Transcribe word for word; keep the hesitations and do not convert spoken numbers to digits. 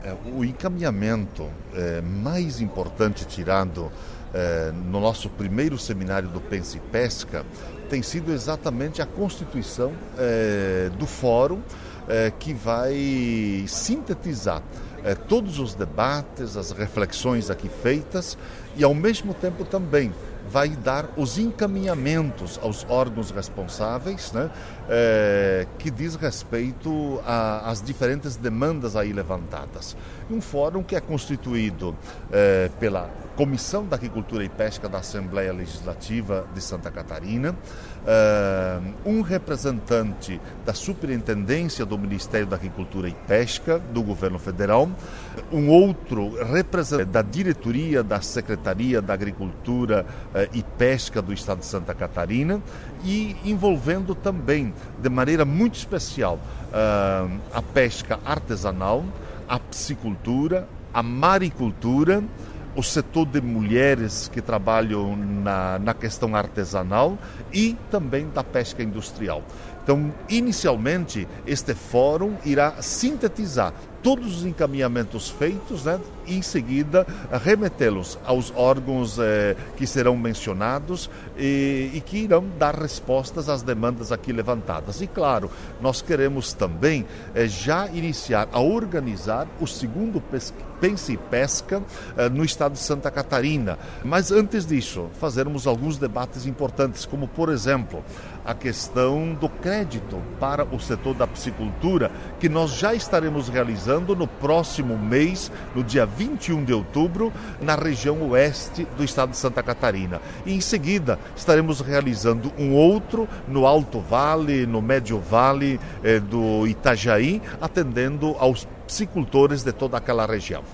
É, o encaminhamento é, mais importante tirado é, no nosso primeiro seminário do Pensa e Pesca tem sido exatamente a constituição é, do fórum é, que vai sintetizar é, todos os debates, as reflexões aqui feitas e ao mesmo tempo também vai dar os encaminhamentos aos órgãos responsáveis, né, é, que diz respeito às diferentes demandas aí levantadas. Um fórum que é constituído é, pela Comissão da Agricultura e Pesca da Assembleia Legislativa de Santa Catarina, é, um representante da Superintendência do Ministério da Agricultura e Pesca do Governo Federal, um outro representante da Diretoria da Secretaria da Agricultura e Pesca do Estado de Santa Catarina e envolvendo também, de maneira muito especial, a pesca artesanal, a piscicultura, a maricultura, o setor de mulheres que trabalham na, na questão artesanal e também da pesca industrial. Então, inicialmente, este fórum irá sintetizar todos os encaminhamentos feitos, né, e em seguida remetê-los aos órgãos eh, que serão mencionados e, e que irão dar respostas às demandas aqui levantadas. E claro, nós queremos também eh, já iniciar a organizar o segundo Pensa e Pesca eh, no estado de Santa Catarina. Mas antes disso, fazermos alguns debates importantes, como por exemplo, a questão do crédito para o setor da piscicultura, que nós já estaremos realizando no próximo mês, no dia vinte e um de outubro, na região oeste do estado de Santa Catarina. E em seguida estaremos realizando um outro no Alto Vale, no Médio Vale eh, do Itajaí, atendendo aos piscicultores de toda aquela região.